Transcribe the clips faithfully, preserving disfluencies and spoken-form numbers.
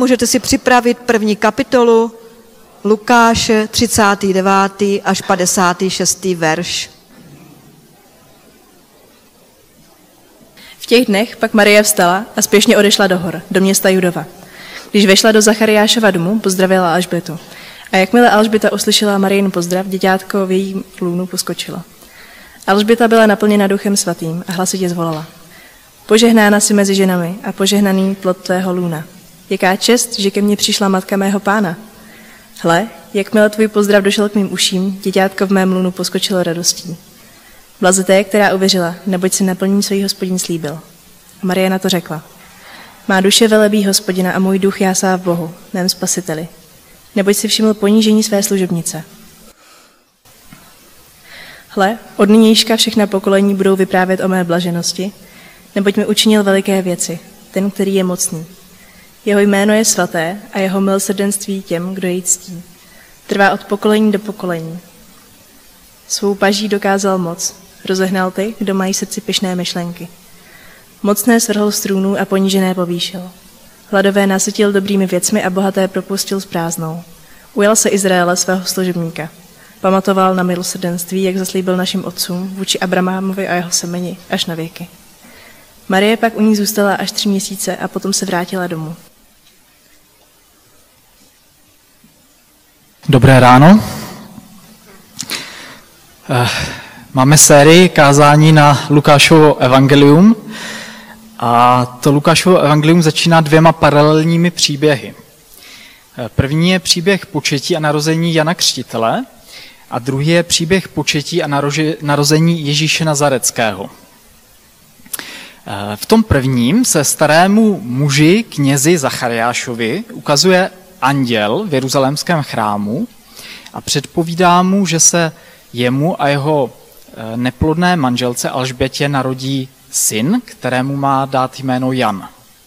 můžete si připravit první kapitolu Lukáše, třicátý devátý až padesátý šestý verš. V těch dnech pak Marie vstala a spěšně odešla do hor, do města Judova. Když vešla do Zachariášova domu, pozdravila Alžbětu. A jakmile Alžběta uslyšela Marijin pozdrav, děťátko v jejím lůnu poskočilo. Alžběta byla naplněna Duchem svatým a hlasitě zvolala. Požehnána si mezi ženami a požehnaný plod tvého lůna. Jaká čest, že ke mně přišla matka mého pána. Hle, jakmile tvůj pozdrav došel k mým uším, děťátko v mém lůnu poskočilo radostí. Blazeté, která uvěřila, neboť si naplní svůj Hospodin slíbil. A Marie na to řekla. Má duše velebí Hospodina a můj duch jásá v Bohu, mém spasiteli. Neboť si všiml ponížení své služebnice. Hle, od nynějška všechna pokolení budou vyprávět o mé blaženosti, neboť mi učinil veliké věci, ten, který je mocný. Jeho jméno je svaté a jeho milosrdenství těm, kdo jej ctí. Trvá od pokolení do pokolení. Svou paží dokázal moc, rozehnal ty, kdo mají srdci pyšné myšlenky. Mocné svrhl z trůnů a ponížené povýšil. Hladové nasytil dobrými věcmi a bohaté propustil s prázdnou. Ujal se Izraele svého služebníka. Pamatoval na milosrdenství, jak zaslíbil našim otcům vůči Abrahamovi a jeho semeni až na věky. Marie pak u ní zůstala až tři měsíce a potom se vrátila domů. Dobré ráno. Máme sérii kázání na Lukášovo evangelium a to Lukášovo evangelium začíná dvěma paralelními příběhy. První je příběh početí a narození Jana Křtitele a druhý je příběh početí a narození Ježíše Nazareckého. V tom prvním se starému muži, knězi Zachariášovi, ukazuje anděl v jeruzalémském chrámu a předpovídá mu, že se jemu a jeho neplodné manželce Alžbětě narodí syn, kterému má dát jméno Jan.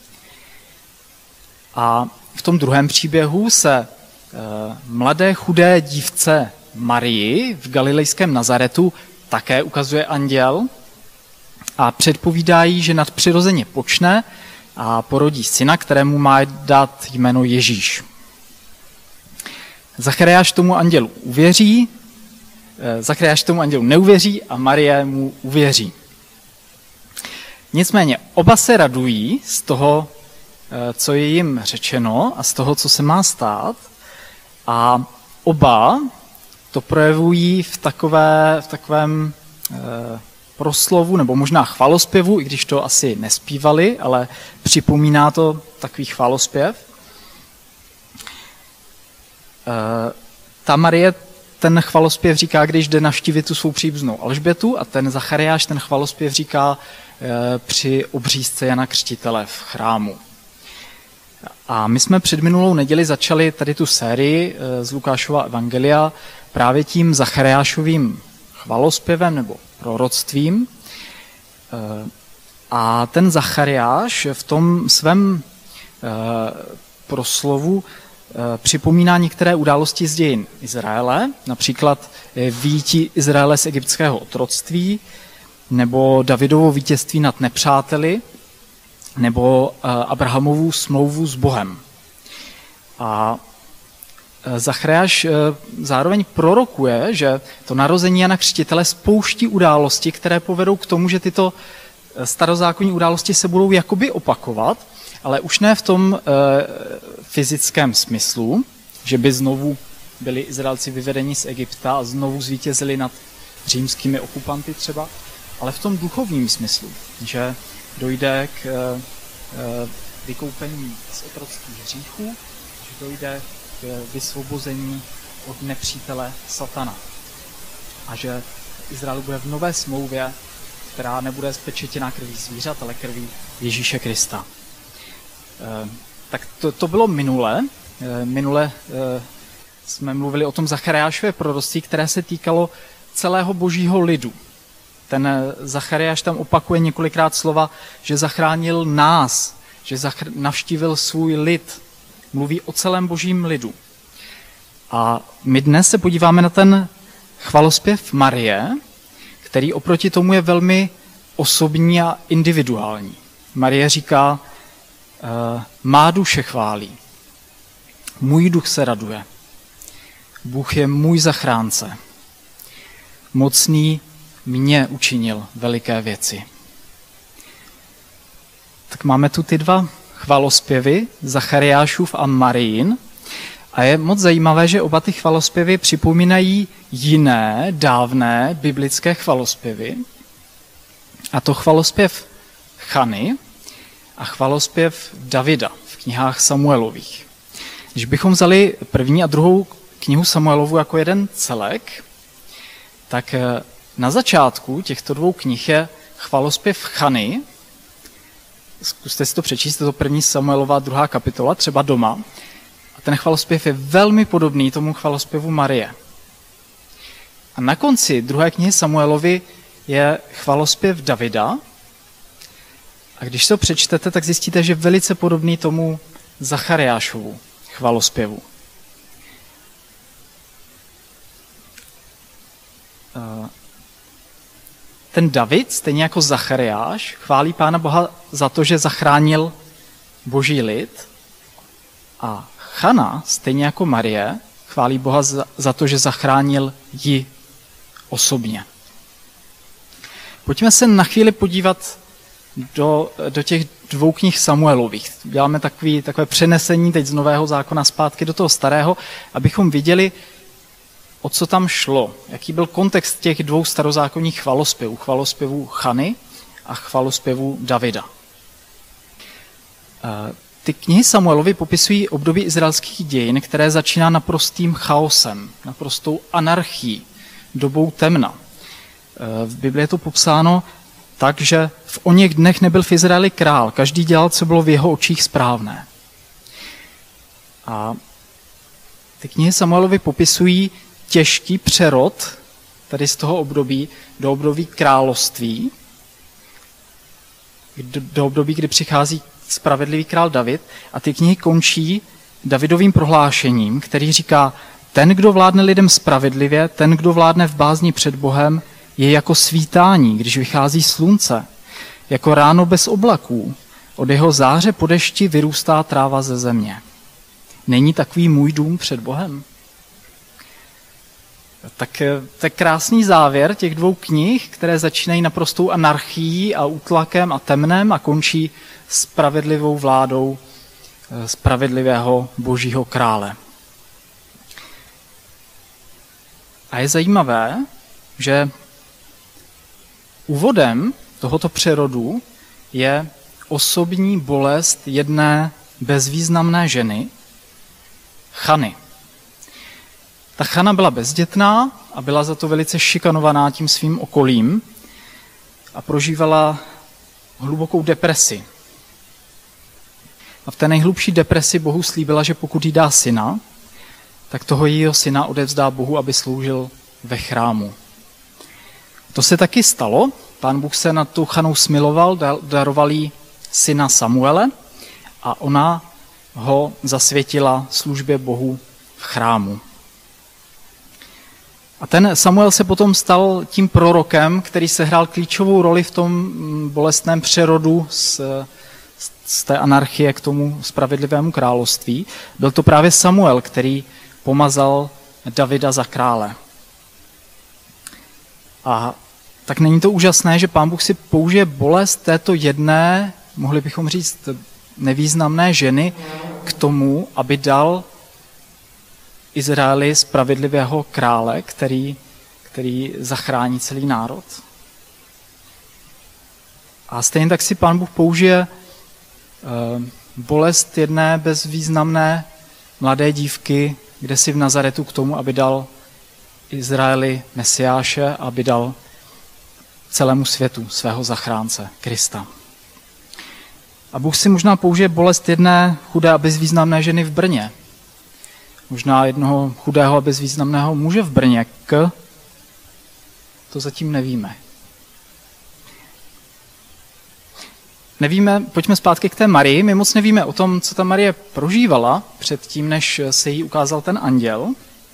A v tom druhém příběhu se mladé chudé dívce Marii v galilejském Nazaretu také ukazuje anděl a předpovídá jí, že nadpřirozeně počne a porodí syna, kterému má dát jméno Ježíš. Zachariáš tomu andělu uvěří, Zachariáš tomu andělu neuvěří a Marie mu uvěří. Nicméně oba se radují z toho, co je jim řečeno a z toho, co se má stát, a oba to projevují v, takové, v takovém eh, proslovu nebo možná chvalospěvu, i když to asi nespívali, ale připomíná to takový chvalospěv. Eh, ta Marie ten chvalospěv říká, když jde navštívit tu svou příbuznou Alžbětu, a ten Zachariáš ten chvalospěv říká eh, při obřízce Jana Křtitele v chrámu. A my jsme před minulou neděli začali tady tu sérii z Lukášova evangelia právě tím Zachariášovým chvalospěvem nebo proroctvím. A ten Zachariáš v tom svém proslovu připomíná některé události z dějin Izraele, například výjití Izraele z egyptského otroctví, nebo Davidovo vítězství nad nepřáteli, nebo Abrahamovu smlouvu s Bohem. A Zachariáš zároveň prorokuje, že to narození Jana Křtitele spouští události, které povedou k tomu, že tyto starozákonní události se budou jakoby opakovat, ale už ne v tom fyzickém smyslu, že by znovu byli Izraelci vyvedeni z Egypta a znovu zvítězili nad římskými okupanty třeba, ale v tom duchovním smyslu, že dojde k vykoupení z otroctví hříchu, že dojde k vysvobození od nepřítele satana. A že Izrael bude v nové smlouvě, která nebude spečetěná krví zvířat, ale krví Ježíše Krista. Tak to, to bylo minule. Minule jsme mluvili o tom Zachariášově proroctví, které se týkalo celého božího lidu. Ten Zachariáš tam opakuje několikrát slova, že zachránil nás, že zachr- navštívil svůj lid. Mluví o celém božím lidu. A my dnes se podíváme na ten chvalospěv Marie, který oproti tomu je velmi osobní a individuální. Marie říká, má duše chválí. Můj duch se raduje. Bůh je můj zachránce. Mocný mě učinil veliké věci. Tak máme tu ty dva chvalospěvy, Zachariášův a Marijin. A je moc zajímavé, že oba ty chvalospěvy připomínají jiné, dávné biblické chvalospěvy. A to chvalospěv Chany a chvalospěv Davida v knihách Samuelových. Když bychom vzali první a druhou knihu Samuelovu jako jeden celek, tak na začátku těchto dvou knih je chvalospěv Chany. Zkuste si to přečíst, je to první Samuelova, druhá kapitola, třeba doma. A ten chvalospěv je velmi podobný tomu chvalospěvu Marie. A na konci druhé knihy Samuelovy je chvalospěv Davida. A když to přečtete, tak zjistíte, že je velice podobný tomu Zachariášovu chvalospěvu. Ten David, stejně jako Zachariáš, chválí Pána Boha za to, že zachránil boží lid. A Chana, stejně jako Marie, chválí Boha za, za to, že zachránil ji osobně. Pojďme se na chvíli podívat do, do těch dvou knih Samuelových. Děláme takový, takové přenesení teď z Nového zákona zpátky do toho Starého, abychom viděli, o co tam šlo, jaký byl kontext těch dvou starozákonních chvalospěvů, chvalospěvů Chany a chvalospěvů Davida. Ty knihy Samuelovy popisují období izraelských dějin, které začíná naprostým chaosem, naprostou anarchií, dobou temna. V Biblii je to popsáno tak, že v oněch dnech nebyl v Izraeli král, každý dělal, co bylo v jeho očích správné. A ty knihy Samuelovy popisují těžký přerod tady z toho období do období království, do, do období, kdy přichází spravedlivý král David, a ty knihy končí Davidovým prohlášením, který říká: ten, kdo vládne lidem spravedlivě, ten, kdo vládne v bázni před Bohem, je jako svítání, když vychází slunce, jako ráno bez oblaků, od jeho záře po dešti vyrůstá tráva ze země. Není takový můj dům před Bohem? Tak to je krásný závěr těch dvou knih, které začínají naprostou anarchií a útlakem a temnem a končí spravedlivou vládou spravedlivého božího krále. A je zajímavé, že úvodem tohoto přerodu je osobní bolest jedné bezvýznamné ženy, Chany. Ta Chana byla bezdětná a byla za to velice šikanovaná tím svým okolím a prožívala hlubokou depresi. A v té nejhlubší depresi Bohu slíbila, že pokud jí dá syna, tak toho jejího syna odevzdá Bohu, aby sloužil ve chrámu. To se taky stalo. Pán Bůh se nad tou Chanou smiloval, daroval jí syna Samuele a ona ho zasvětila službě Bohu v chrámu. A ten Samuel se potom stal tím prorokem, který sehrál klíčovou roli v tom bolestném přerodu z, z té anarchie k tomu spravedlivému království. Byl to právě Samuel, který pomazal Davida za krále. A tak není to úžasné, že Pán Bůh si použije bolest této jedné, mohli bychom říct, nevýznamné ženy k tomu, aby dal Izraeli spravedlivého krále, který, který zachrání celý národ. A stejně tak si Pán Bůh použije bolest jedné bezvýznamné mladé dívky, kde si v Nazaretu k tomu, aby dal Izraeli Mesiáše, aby dal celému světu svého zachránce, Krista. A Bůh si možná použije bolest jedné chudé a bezvýznamné ženy v Brně. Možná jednoho chudého a bezvýznamného muže v Brně. K? To zatím nevíme. Nevíme, pojďme zpátky k té Marii. My moc nevíme o tom, co ta Marie prožívala předtím, než se jí ukázal ten anděl.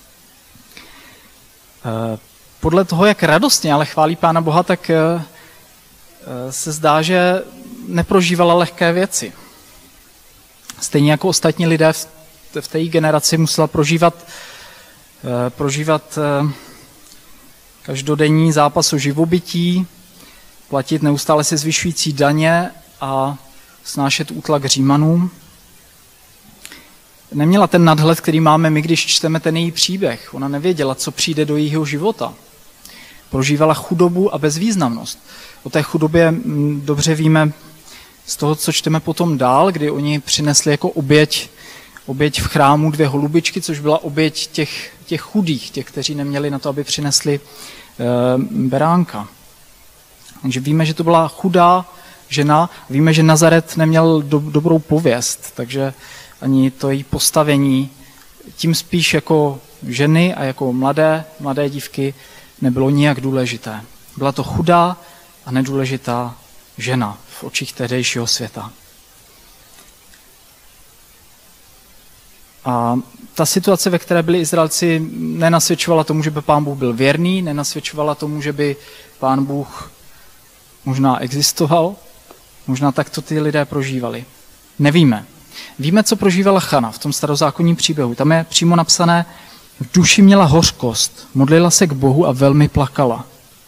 Podle toho, jak radostně ale chválí Pána Boha, tak se zdá, že neprožívala lehké věci. Stejně jako ostatní lidé v v té generaci musela prožívat, prožívat každodenní zápas o živobytí, platit neustále se zvyšující daně a snášet útlak Římanům. Neměla ten nadhled, který máme my, když čteme ten její příběh. Ona nevěděla, co přijde do jejího života. Prožívala chudobu a bezvýznamnost. O té chudobě dobře víme z toho, co čteme potom dál, kdy oni přinesli jako oběť, oběť v chrámu dvě holubičky, což byla oběť těch, těch chudých, těch, kteří neměli na to, aby přinesli e, beránka. Takže víme, že to byla chudá žena, víme, že Nazaret neměl do, dobrou pověst, takže ani to její postavení, tím spíš jako ženy a jako mladé, mladé dívky nebylo nijak důležité. Byla to chudá a nedůležitá žena v očích tehdejšího světa. A ta situace, ve které byli Izraelci, nenasvědčovala tomu, že by Pán Bůh byl věrný, nenasvědčovala tomu, že by Pán Bůh možná existoval, možná tak to ty lidé prožívali. Nevíme. Víme, co prožívala Chana v tom starozákonním příběhu. Tam je přímo napsané, v duši měla hořkost, modlila se k Bohu a velmi plakala.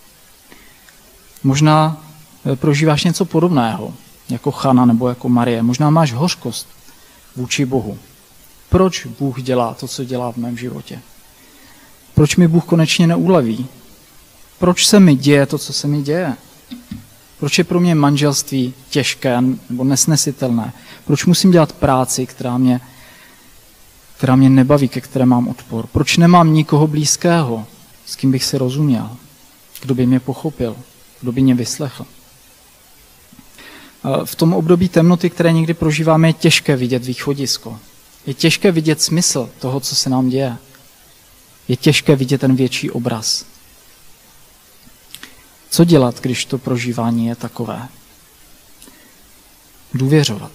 Možná prožíváš něco podobného, jako Chana nebo jako Marie. Možná máš hořkost vůči Bohu. Proč Bůh dělá to, co dělá v mém životě? Proč mi Bůh konečně neuleví? Proč se mi děje to, co se mi děje? Proč je pro mě manželství těžké nebo nesnesitelné? Proč musím dělat práci, která mě, která mě nebaví, ke které mám odpor? Proč nemám nikoho blízkého, s kým bych si rozuměl? Kdo by mě pochopil? Kdo by mě vyslechl? V tom období temnoty, které někdy prožíváme, je těžké vidět východisko. Je těžké vidět smysl toho, co se nám děje. Je těžké vidět ten větší obraz. Co dělat, když to prožívání je takové? Důvěřovat.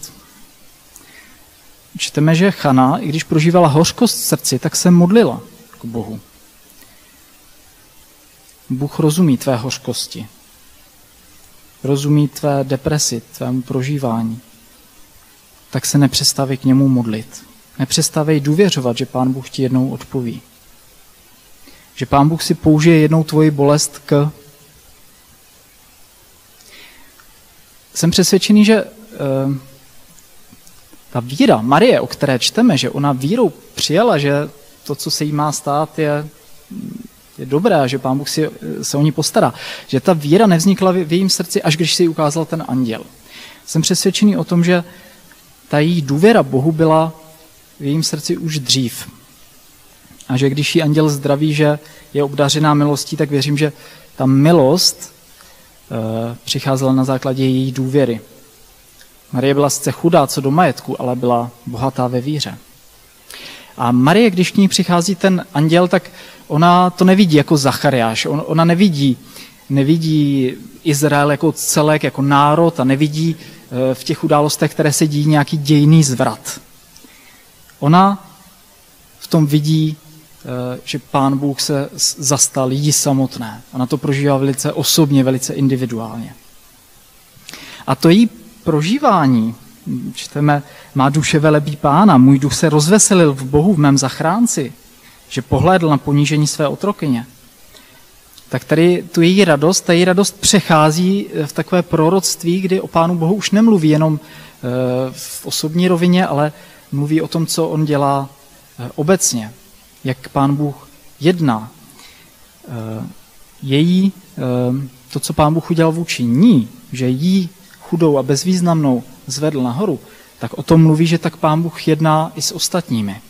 Čteme, že Chana, i když prožívala hořkost v srdci, tak se modlila k Bohu. Bůh rozumí tvé hořkosti. Rozumí tvé depresi, tvému prožívání. Tak se nepřestávej k němu modlit. Nepřestávej důvěřovat, že Pán Bůh ti jednou odpoví. Že Pán Bůh si použije jednou tvoji bolest k... Jsem přesvědčený, že uh, ta víra Marie, o které čteme, že ona vírou přijala, že to, co se jí má stát, je, je dobré, že Pán Bůh si, se o ní postará. Že ta víra nevznikla v, v jejím srdci, až když se jí ukázal ten anděl. Jsem přesvědčený o tom, že ta její důvěra Bohu byla v jejím srdci už dřív. A že když jí anděl zdraví, že je obdařená milostí, tak věřím, že ta milost e, přicházela na základě její důvěry. Marie byla sice chudá co do majetku, ale byla bohatá ve víře. A Marie, když k ní přichází ten anděl, tak ona to nevidí jako Zachariáš. On, ona nevidí, nevidí Izrael jako celek, jako národ a nevidí e, v těch událostech, které se dějí, nějaký dějný zvrat. Ona v tom vidí, že Pán Bůh se zastal lidí samotné. Ona to prožívá velice osobně, velice individuálně. A to její prožívání, čteme, má duše velebí Pána, můj duch se rozveselil v Bohu, v mém zachránci, že pohlédl na ponížení své otrokyně. Tak tady tu její radost, ta její radost přechází v takové proroctví, kdy o Pánu Bohu už nemluví jenom v osobní rovině, ale mluví o tom, co on dělá obecně, jak Pán Bůh jedná. Její, to, co Pán Bůh udělal vůči ní, že jí chudou a bezvýznamnou zvedl nahoru, tak o tom mluví, že tak Pán Bůh jedná i s ostatními.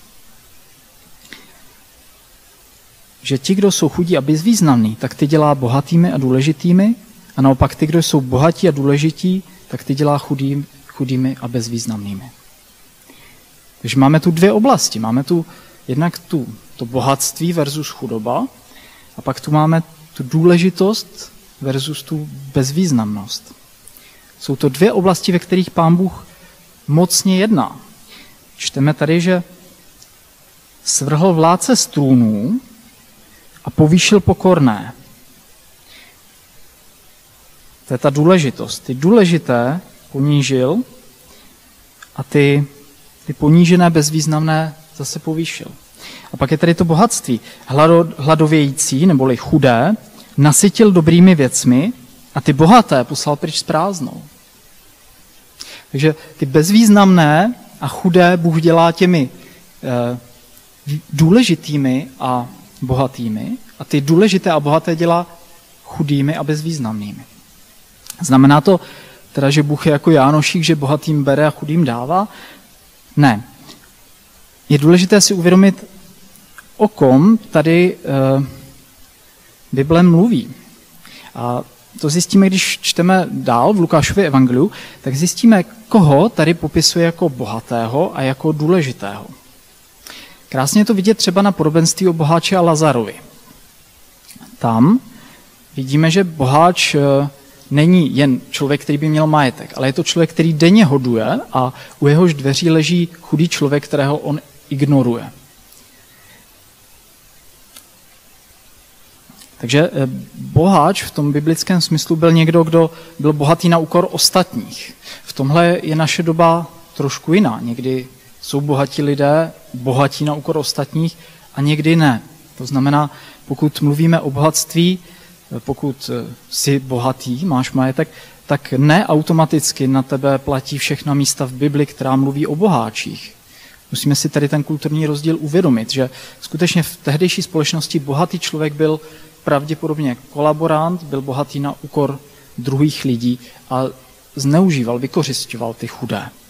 Že ti, kdo jsou chudí a bezvýznamní, tak ty dělá bohatými a důležitými, a naopak ty, kdo jsou bohatí a důležití, tak ty dělá chudý, chudými a bezvýznamnými. Takže máme tu dvě oblasti. Máme tu jednak tu, to bohatství versus chudoba a pak tu máme tu důležitost versus tu bezvýznamnost. Jsou to dvě oblasti, ve kterých Pán Bůh mocně jedná. Čteme tady, že svrhl vládce z trůnů a povýšil pokorné. To je ta důležitost. Ty důležité ponížil a ty, ty ponížené bezvýznamné zase povýšil. A pak je tady to bohatství. Hlado, hladovějící, neboli chudé, nasytil dobrými věcmi a ty bohaté poslal pryč s prázdnou. Takže ty bezvýznamné a chudé Bůh dělá těmi eh, důležitými a bohatými a ty důležité a bohaté dělá chudými a bezvýznamnými. Znamená to teda, že Bůh je jako Jánošík, že bohatým bere a chudým dává? Ne. Je důležité si uvědomit, o kom tady eh, Bible mluví. A to zjistíme, když čteme dál v Lukášově evangeliu, tak zjistíme, koho tady popisuje jako bohatého a jako důležitého. Krásně je to vidět třeba na podobenství o boháči a Lazarovi. Tam vidíme, že boháč není jen člověk, který by měl majetek, ale je to člověk, který denně hoduje a u jehož dveří leží chudý člověk, kterého on ignoruje. Takže boháč v tom biblickém smyslu byl někdo, kdo byl bohatý na úkor ostatních. V tomhle je naše doba trošku jiná. Někdy jsou bohatí lidé bohatí na úkor ostatních a někdy ne. To znamená, pokud mluvíme o bohatství, pokud jsi bohatý, máš majetek, tak ne automaticky na tebe platí všechna místa v Bibli, která mluví o boháčích. Musíme si tady ten kulturní rozdíl uvědomit, že skutečně v tehdejší společnosti bohatý člověk byl pravděpodobně kolaborant, byl bohatý na úkor druhých lidí a zneužíval, vykořisťoval ty chudé. E,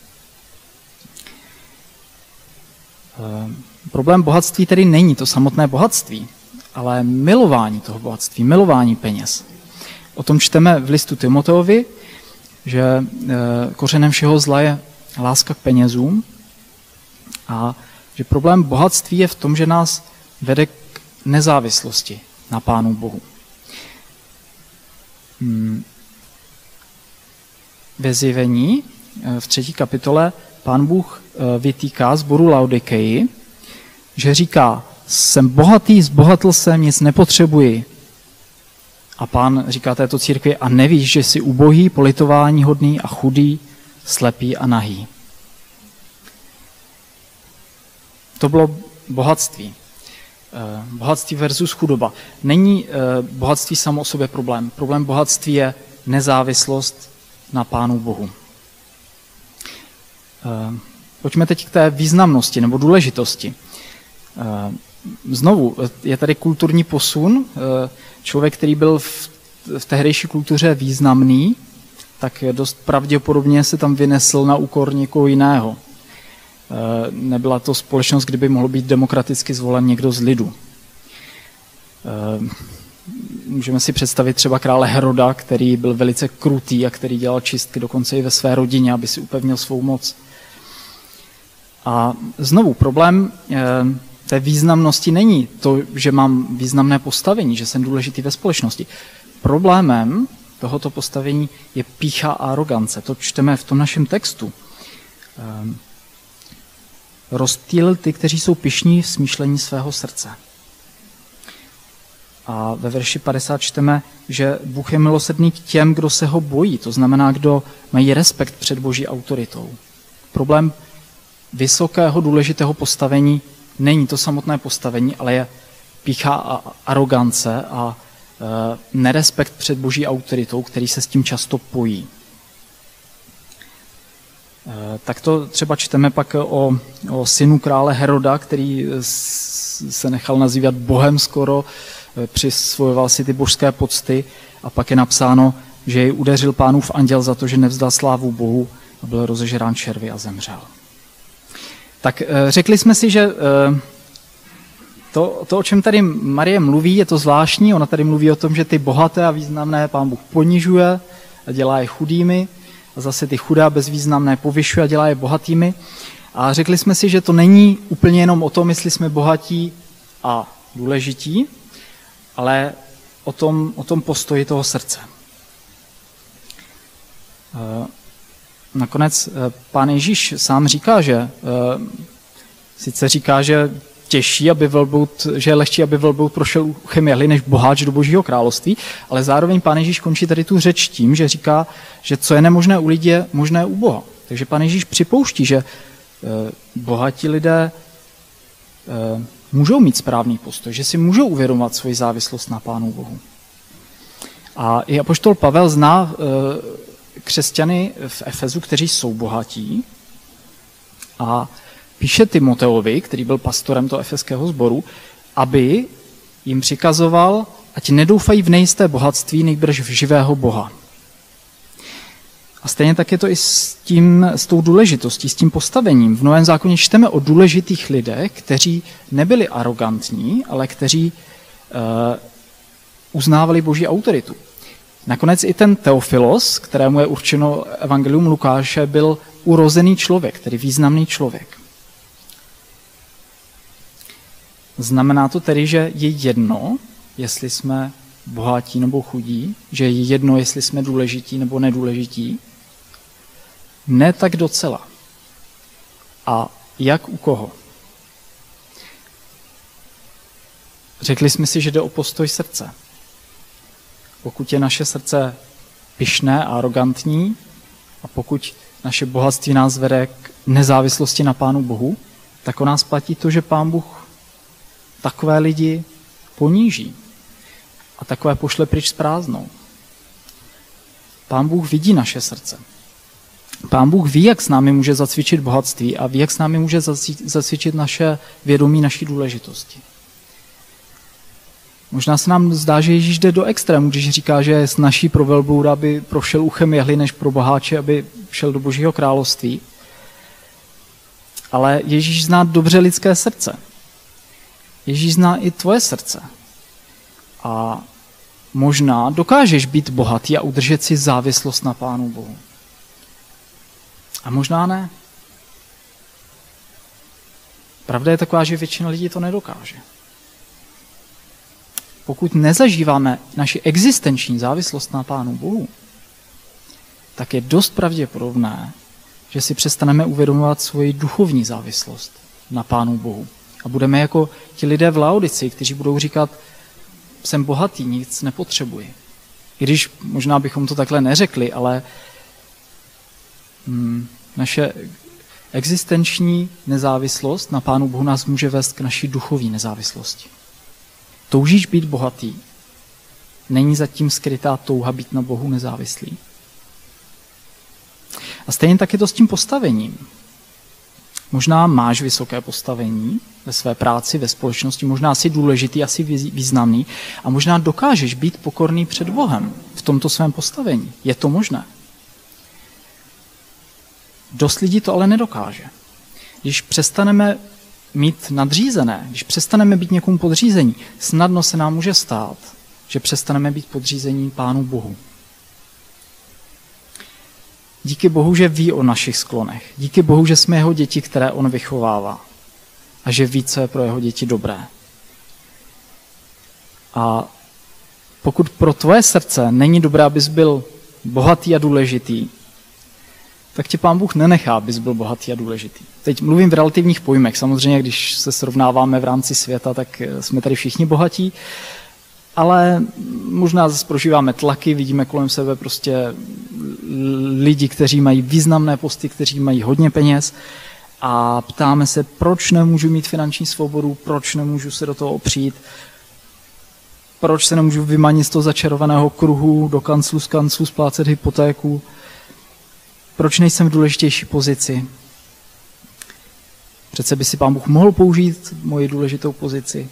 problém bohatství tedy není to samotné bohatství, ale milování toho bohatství, milování peněz. O tom čteme v listu Timoteovi, že e, kořenem všeho zla je láska k penězům a že problém bohatství je v tom, že nás vede k nezávislosti na Pánu Bohu. Ve Zjevení v třetí kapitole Pán Bůh vytýká sboru Laodikeji, že říká, jsem bohatý, zbohatl jsem, nic nepotřebuji. A Pán říká této církvi, a nevíš, že jsi ubohý, politování hodný a chudý, slepý a nahý. To bylo bohatství. Bohatství versus chudoba. Není bohatství samo o sobě problém. Problém bohatství je nezávislost na Pánu Bohu. Pojďme teď k té významnosti nebo důležitosti. Znovu, je tady kulturní posun. Člověk, který byl v, v tehdejší kultuře významný, tak dost pravděpodobně se tam vynesl na úkor někoho jiného. Nebyla to společnost, kdyby mohl být demokraticky zvolen někdo z lidu. Můžeme si představit třeba krále Heroda, který byl velice krutý a který dělal čistky dokonce i ve své rodině, aby si upevnil svou moc. A znovu, problém té významnosti není to, že mám významné postavení, že jsem důležitý ve společnosti. Problémem tohoto postavení je pýcha a arogance. To čteme v tom našem textu. Rozptýlil ty, kteří jsou pyšní v smýšlení svého srdce. A ve verši padesát čteme, že Bůh je milosrdný k těm, kdo se ho bojí, to znamená, kdo mají respekt před Boží autoritou. Problém vysokého důležitého postavení není to samotné postavení, ale je pýcha a arogance a e, nerespekt před Boží autoritou, který se s tím často pojí. E, tak to třeba čteme pak o, o synu krále Heroda, který se nechal nazývat Bohem skoro, e, přisvojoval si ty božské pocty a pak je napsáno, že jej udeřil Pánův anděl za to, že nevzdal slávu Bohu a byl rozežrán červy a zemřel. Tak řekli jsme si, že to, to, o čem tady Marie mluví, je to zvláštní. Ona tady mluví o tom, že ty bohaté a významné Pán Bůh ponižuje a dělá je chudými a zase ty chudé a bezvýznamné povyšuje a dělá je bohatými. A řekli jsme si, že to není úplně jenom o tom, jestli jsme bohatí a důležití, ale o tom, o tom postoji toho srdce. Nakonec Pán Ježíš sám říká, že sice říká, že těžší, aby velbloud, že je lehčí, aby velbloud prošel uchem jehly, než boháč do Božího království, ale zároveň Pán Ježíš končí tady tu řeč tím, že říká, že co je nemožné u lidí, je možné u Boha. Takže Pán Ježíš připouští, že bohatí lidé můžou mít správný postoj, že si můžou uvědomovat svoji závislost na Pánu Bohu. A i apoštol Pavel zná křesťany v Efezu, kteří jsou bohatí, a píše Timoteovi, který byl pastorem toho efeského sboru, aby jim přikazoval, ať nedoufají v nejisté bohatství, nejbrž v živého Boha. A stejně tak je to i s, tím, s tou důležitostí, s tím postavením. V Novém zákoně čteme o důležitých lidech, kteří nebyli arrogantní, ale kteří uh, uznávali Boží autoritu. Nakonec i ten Teofilos, kterému je určeno evangelium Lukáše, byl urozený člověk, tedy významný člověk. Znamená to tedy, že je jedno, jestli jsme bohatí nebo chudí, že je jedno, jestli jsme důležití nebo nedůležití? Ne tak docela. A jak u koho? Řekli jsme si, že jde o postoj srdce. Pokud je naše srdce pyšné a arrogantní a pokud naše bohatství nás vede k nezávislosti na Pánu Bohu, tak o nás platí to, že Pán Bůh takové lidi poníží a takové pošle pryč s prázdnou. Pán Bůh vidí naše srdce. Pán Bůh ví, jak s námi může zacvičit bohatství a ví, jak s námi může zacvičit naše vědomí, naší důležitosti. Možná se nám zdá, že Ježíš jde do extrému, když říká, že je snaží pro velblouda, aby prošel uchem jehly, než pro boháče, aby šel do Božího království. Ale Ježíš zná dobře lidské srdce. Ježíš zná i tvoje srdce. A možná dokážeš být bohatý a udržet si závislost na Pánu Bohu. A možná ne. Pravda je taková, že většina lidí to nedokáže. Pokud nezažíváme naši existenční závislost na Pánu Bohu, tak je dost pravděpodobné, že si přestaneme uvědomovat svoji duchovní závislost na Pánu Bohu. A budeme jako ti lidé v Laodici, kteří budou říkat, jsem bohatý, nic nepotřebuji. I když možná bychom to takhle neřekli, ale hmm, naše existenční nezávislost na Pánu Bohu nás může vést k naší duchovní nezávislosti. Toužíš být bohatý? Není zatím skrytá touha být na Bohu nezávislý? A stejně tak je to s tím postavením. Možná máš vysoké postavení ve své práci, ve společnosti, možná jsi důležitý, asi významný a možná dokážeš být pokorný před Bohem v tomto svém postavení. Je to možné. Dost lidí to ale nedokáže. Když přestaneme mít nadřízené, když přestaneme být někomu podřízení, snadno se nám může stát, že přestaneme být podřízení Pánu Bohu. Díky Bohu, že ví o našich sklonech. Díky Bohu, že jsme jeho děti, které on vychovává. A že ví, co je pro jeho děti dobré. A pokud pro tvoje srdce není dobré, abys byl bohatý a důležitý, tak tě Pán Bůh nenechá, abys byl bohatý a důležitý. Teď mluvím v relativních pojmech. Samozřejmě, když se srovnáváme v rámci světa, tak jsme tady všichni bohatí, ale možná zase prožíváme tlaky, vidíme kolem sebe prostě lidi, kteří mají významné posty, kteří mají hodně peněz a ptáme se, proč nemůžu mít finanční svobodu, proč nemůžu se do toho opřít, proč se nemůžu vymanit z toho začarovaného kruhu do kanclu z kanclu, splácet hypotéku, proč nejsem v důležitější pozici. Přece by si Pán Bůh mohl použít moji důležitou pozici.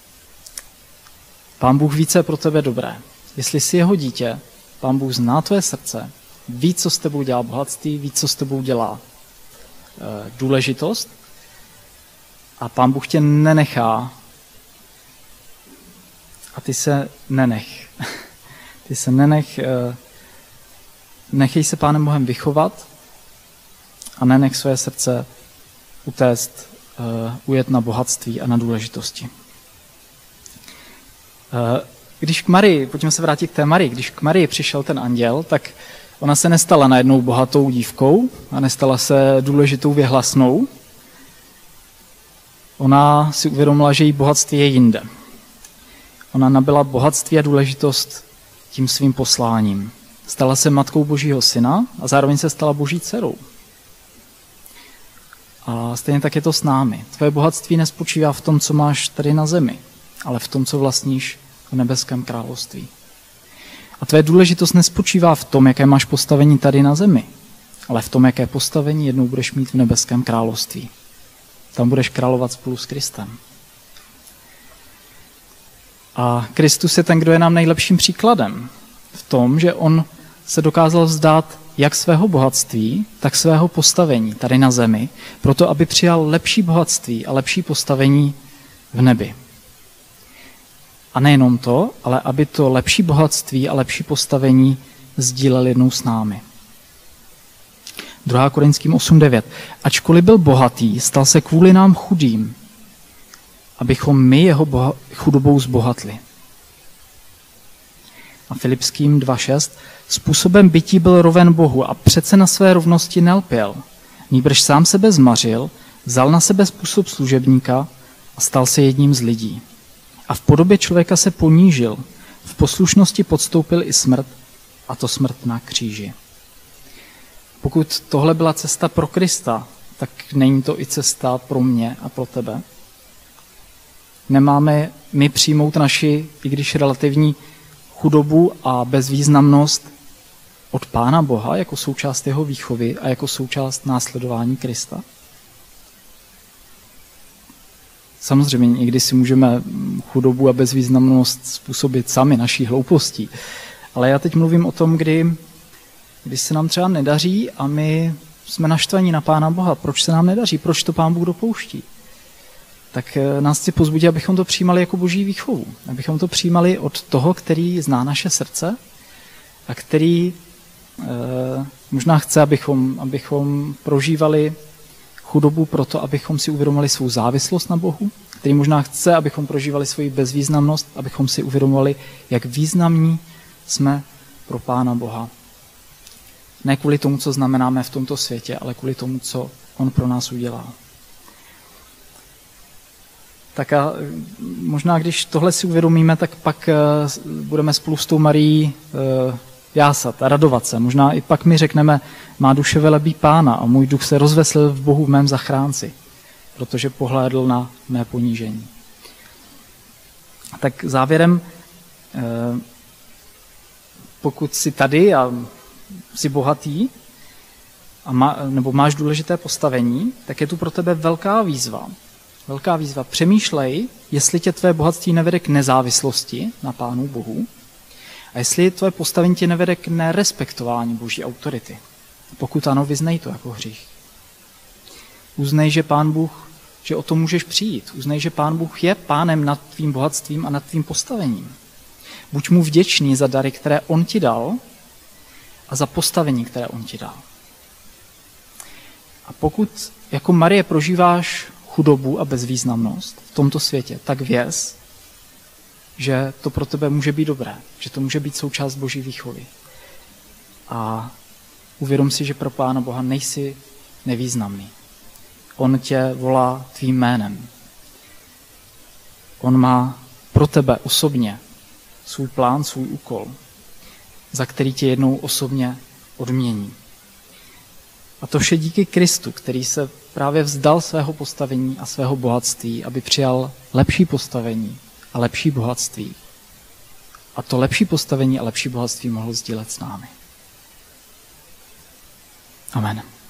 Pán Bůh ví, co je pro tebe dobré. Jestli jsi jeho dítě, Pán Bůh zná tvé srdce, ví, co s tebou dělá bohatství, ví, co s tebou dělá e, důležitost a Pán Bůh tě nenechá a ty se nenech. Ty se nenech, e, nechej se Pánem Bohem vychovat a nenech své srdce utéct, e, ujet na bohatství a na důležitosti. Když k Marii, pojďme se vrátit k té Marii, když k Marii přišel ten anděl, tak ona se nestala najednou bohatou dívkou a nestala se důležitou věhlasnou. Ona si uvědomila, že její bohatství je jinde. Ona nabyla bohatství a důležitost tím svým posláním. Stala se matkou Božího syna a zároveň se stala Boží dcerou. A stejně tak je to s námi. Tvoje bohatství nespočívá v tom, co máš tady na zemi, ale v tom, co vlastníš v nebeském království. A tvoje důležitost nespočívá v tom, jaké máš postavení tady na zemi, ale v tom, jaké postavení jednou budeš mít v nebeském království. Tam budeš královat spolu s Kristem. A Kristus je ten, kdo je nám nejlepším příkladem v tom, že on se dokázal vzdát jak svého bohatství, tak svého postavení tady na zemi, proto aby přijal lepší bohatství a lepší postavení v nebi. A nejenom to, ale aby to lepší bohatství a lepší postavení sdílel jednou s námi. druhá Korinským osm devět. Ačkoliv byl bohatý, stal se kvůli nám chudým, abychom my jeho boha- chudobou zbohatli. A Filipským dva šest. Způsobem bytí byl roven Bohu a přece na své rovnosti nelpěl. Nýbrž sám sebe zmařil, vzal na sebe způsob služebníka a stal se jedním z lidí. A v podobě člověka se ponížil, v poslušnosti podstoupil i smrt, a to smrt na kříži. Pokud tohle byla cesta pro Krista, tak není to i cesta pro mě a pro tebe. Nemáme my přijmout naši, i když relativní, chudobu a bezvýznamnost od Pána Boha jako součást jeho výchovy a jako součást následování Krista? Samozřejmě někdy si můžeme chudobu a bezvýznamnost způsobit sami naší hloupostí, ale já teď mluvím o tom, kdy, kdy se nám třeba nedaří a my jsme naštvaní na Pána Boha. Proč se nám nedaří? Proč to Pán Bůh dopouští? Tak nás chci pozbudit, abychom to přijímali jako boží výchovu. Abychom to přijímali od toho, který zná naše srdce a který eh, možná chce, abychom, abychom prožívali chudobu proto, abychom si uvědomovali svou závislost na Bohu, který možná chce, abychom prožívali svoji bezvýznamnost, abychom si uvědomovali, jak významní jsme pro Pána Boha. Ne kvůli tomu, co znamenáme v tomto světě, ale kvůli tomu, co on pro nás udělal. Tak a možná, když tohle si uvědomíme, tak pak budeme spolu s tou Marií jásat a radovat se. Možná i pak mi řekneme, má duše velebí Pána a můj duch se rozveselil v Bohu v mém zachránci, protože pohlédl na mé ponížení. Tak závěrem, pokud jsi tady a jsi bohatý, a má, nebo máš důležité postavení, tak je tu pro tebe velká výzva. Velká výzva. Přemýšlej, jestli tě tvé bohatství nevede k nezávislosti na Pánu Bohu a jestli tvoje postavení tě nevede k nerespektování boží autority. Pokud ano, vyznej to jako hřích. Uznej, že Pán Bůh, že o to můžeš přijít. Uznej, že Pán Bůh je pánem nad tvým bohatstvím a nad tvým postavením. Buď mu vděčný za dary, které on ti dal a za postavení, které on ti dal. A pokud jako Marie prožíváš chudobu a bezvýznamnost v tomto světě, tak věz, že to pro tebe může být dobré, že to může být součást boží výchovy. A uvědom si, že pro Pána Boha nejsi nevýznamný. On tě volá tvým jménem. On má pro tebe osobně svůj plán, svůj úkol, za který tě jednou osobně odmění. A to vše díky Kristu, který se právě vzdal svého postavení a svého bohatství, aby přijal lepší postavení a lepší bohatství. A to lepší postavení a lepší bohatství mohl sdílet s námi. Amen.